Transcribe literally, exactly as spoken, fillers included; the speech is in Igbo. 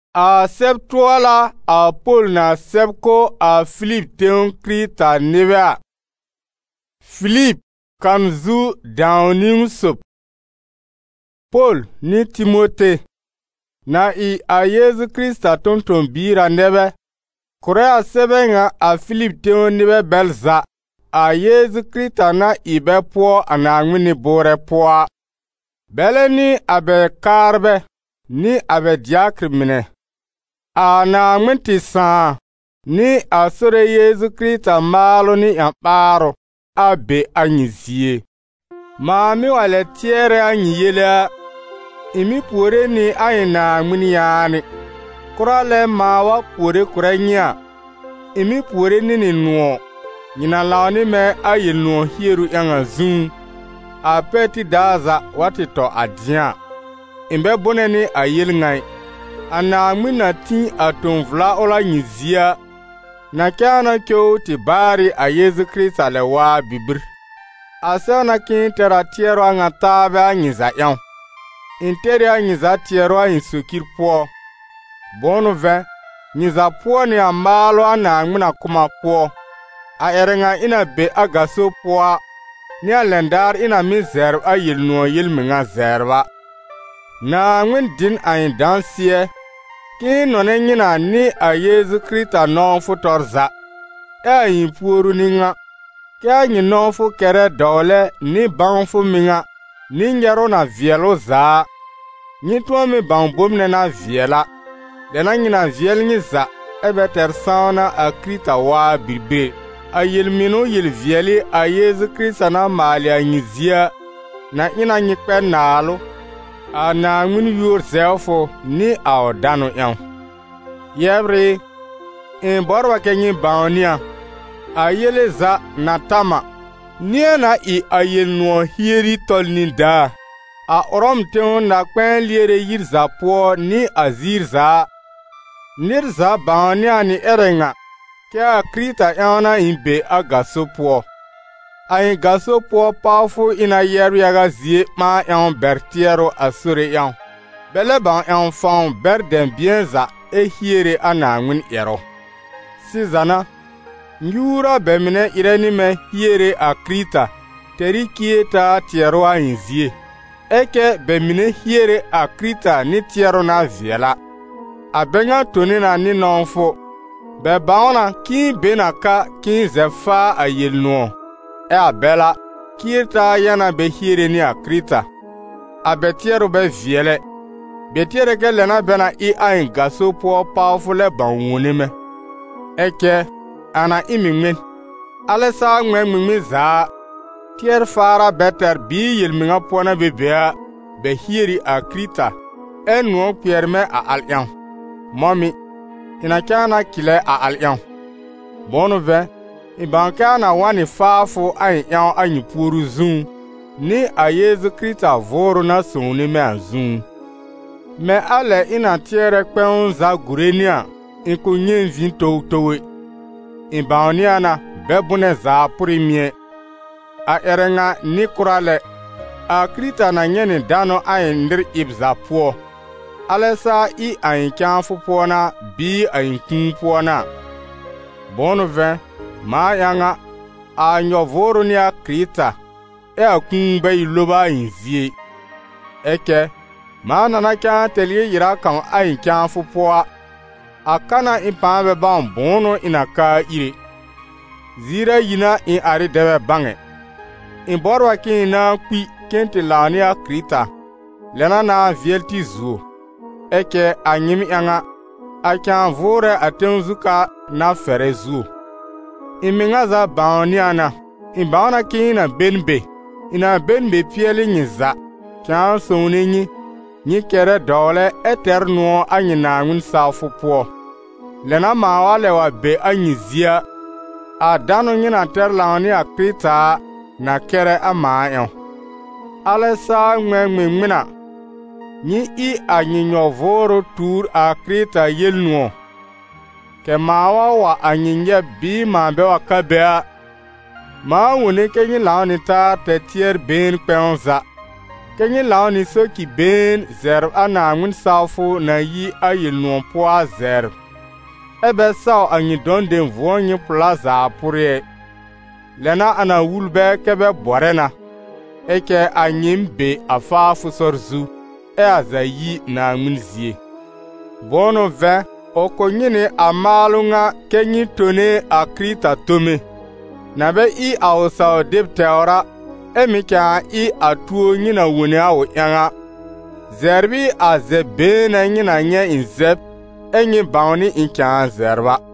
A seb tuala a Paul na seb ko a Philip teun Krita nebea. Philip kan zu downing sup. Paul ni Timote na i a Yesu Krista tonton bira nebe. Kure a sebenga a Philip teun nebe belza. A Yesu Krista na ibe po anangwini bore poa. Bele ni abe karbe ni abe diakri mine. A na ngwinti saa ni a sore Yesu Krista malo ni yamparo abe anyizie. Ma mi wale tiere anyiyele imi pure ni ayi na ngwini yaani. Kurale ma wa pure kure nya imi pure ni ni nuo. Nyina laoni me ayi nuo hieru yanga zun. A peti daza wati to adian. Imbe bone ni a yel ngai. Ana ngwina tin aton vla ola nyizia. Na kiana kyo ti bari a Yesu Krista le wa bibir. Asana kin tera tiero anga tabe a nyiza yon. Interi a nyiza tiero a insukir po. Bonu ve, nyiza po ni ambalo ana ngwina kuma po. A erenga ina be agaso po. Ni a lendar ina mi zerb a yil nuo yil minga zerba. Na ngwin din a yin dansie. Ki none nyina ni a Yesu Krista non fu torza. E yin puru ninga. Ki a yin non fu kere dole ni bang fu minga. Ni njero na vielo za. Ni tuwa mi bang bomne na viela. Dena nyina viel nyi za. Ebe ter sauna a Krista wa birbe. A yil minu yil vieli a Yesu Krista na mali a nyizia. Na ina nyikpe nalo. A na ngwini yor zelfo ni a odano yon. Yebre, in borwa kenyi baonia. A yele za na tama. Nia na i a yel nuo hieri tol ni da. A orom teon na kwen liere yir za po ni a zir za. Nir za baonia ni erenga. Kia Krita yana imbe a gaso po. A in gaso po pafu ina yeru yaga zie ma yon bertiero asure yon. Bele ban yon fan ber den bien za e hiere anangwin ero. Sizana, nyura bemine ireni me hiere a Krita, teri kieta tiero a inzie. Eke bemine hiere a Krita ni tiero na viela. A benya toni na ni nonfo. Be baona ki benaka ki zefa a yel nuo. E a bela, kirta yana be hiere ni a Krita. A betiero be viele. Betiere ke lena bena i a in gaso po powerful ban wuni me. Eke, ana imi ngmen. Alesa ngmen ngmen za. Tier fara beter bi yel minga pona bebea. Be hieri a Krita. E nuo pierme a alyan. Mami. Ina kana kile a alyan. Bonu ve, ibanka na wani faafu ayin yan ayin puru zun. Ni a Yesu Krista voru na suni me a zun. Me ale ina tiere kwen za gurenia. Inku nyin vin tou towe. Ibaonia na bebune za purimie. A erenga ni kurale. A Krista na nyeni dano ayin ndir ibza po. Alesa i ayin kyanfu po na bi ayin kun po na. Bonu ve, ma yanga a nyovoru ni a Krista. E a kun be iloba ayin zie. Eke, ma nana kyan telie yira kan ayin kyanfu po a. A kana impanbe ban bono ina ka ire. Zira yina in ari debe bange. In borwa ki na kwi kenti laani a Krista. Lena na vielti zuo. Eke a nyimi yanga. A kyan vore a tenzuka na fere zuo. Iminga za baoniana. In baona ki ina benbe. Ina benbe pieli nyiza. Kyan souni nyi. Nyi kere dole eter nuo a nyina ngun safu po. Lena mawa lewa be a nyizia. A dano nyina ter laoni a Krita na kere a maayon. Alesa ngwe ngwe ngwina. Nyi i a nyinyo voro tur a Krita yel nuo. Ke mawa wa a nyinye bi mambe wa kabea. Ma wune ke nyi laoni ta te tier ben kwenza. Kenyi lao ni so ki ben zerb ana ngun safu na yi a yi nuon po a zerb. Ebe sao a nyi don den vuon nyi plaza purie. Lena ana wulbe kebe borena. Eke a nyim be a fa fusor zu. E a za yi na ngun zie. Bono ve, oko nyini a malunga kenyi tone a krita tome. Nabe i a usao dib teora. Emi kya i a tuo nyina wune a o yanga. Zerbi a ze bena nyina nye in zeb. Enyi bauni in kya zerba.